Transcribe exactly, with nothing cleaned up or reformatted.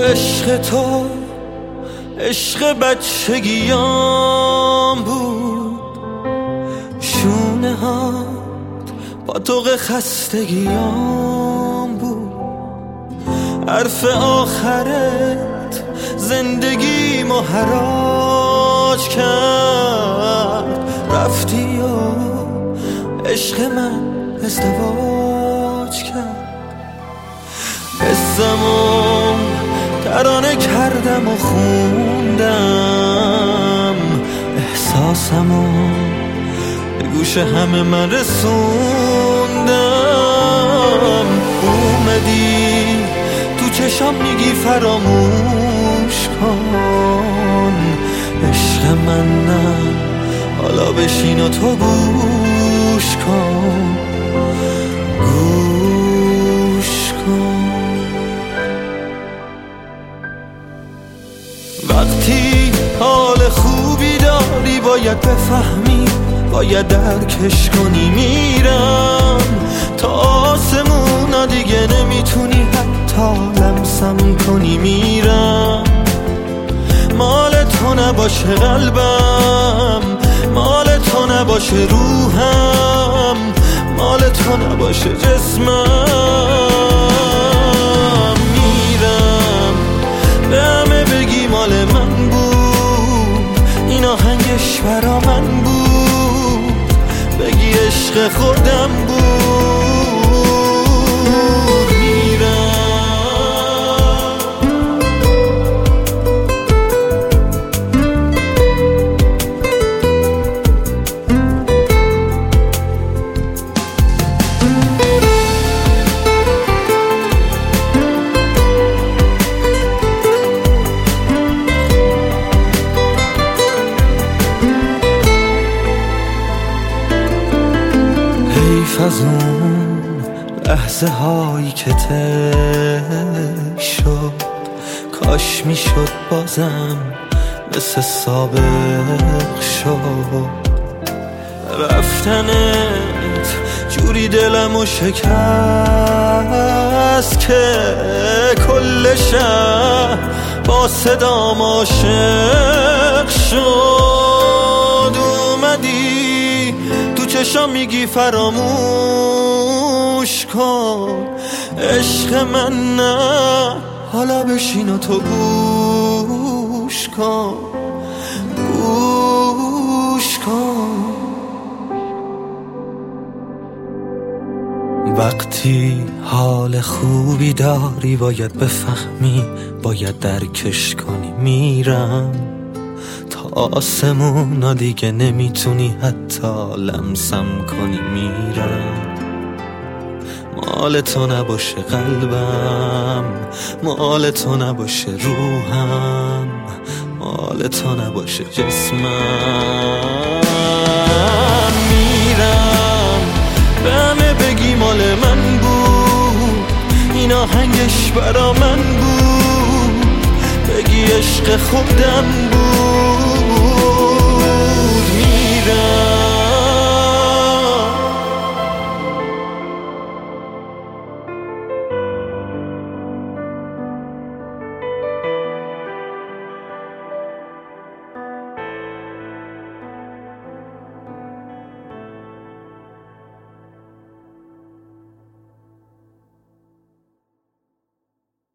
عشق تو عشق بچگیام بود، شونه هات پاتوق خستگیام بود، حرف آخرت زندگیمو حراج کرد، رفتی و عشق من ازدواج کرد. قصه‌مو ترانه کردم و خوندم، احساسمو به گوش همه من رسوندم. اومدی تو چشام میگی فراموش کن، عشق من نه حالا بشین و تو گوش کن، گوش کن. وقتی حال خوبی داری باید بفهمی، باید درکش کنی. میرم تا آسمونا دیگه نمیتونی حتی لمسم کنی. میرم مال تو نباشه قلبم، مال تو نباشه روحم، مال تو نباشه جسمم. میرم به همه بگی مال من بود، این آهنگش برا من بود، بگی عشق خودم بود. از اون لحظه هایی که ته شد، کاش میشد بازم مثل سابق شد. رفتنت جوری دلمو شکست که کل شهر با صدام عاشق شد. اومدی تو چشام میگی فراموش کن، عشق من نه حالا بشین و تو گوش کن، گوش کن. وقتی حال خوبی داری باید بفهمی، باید درکش کنی. میرم تا آسمونا دیگه نمیتونی حتی لمسم کنی. میرم مال تو نباشه قلبم، مال تو نباشه روحم، مال تو نباشه جسمم. میرم به همه بگی مال من بود، این آهنگش برا من بود، بگی عشق خودم بود.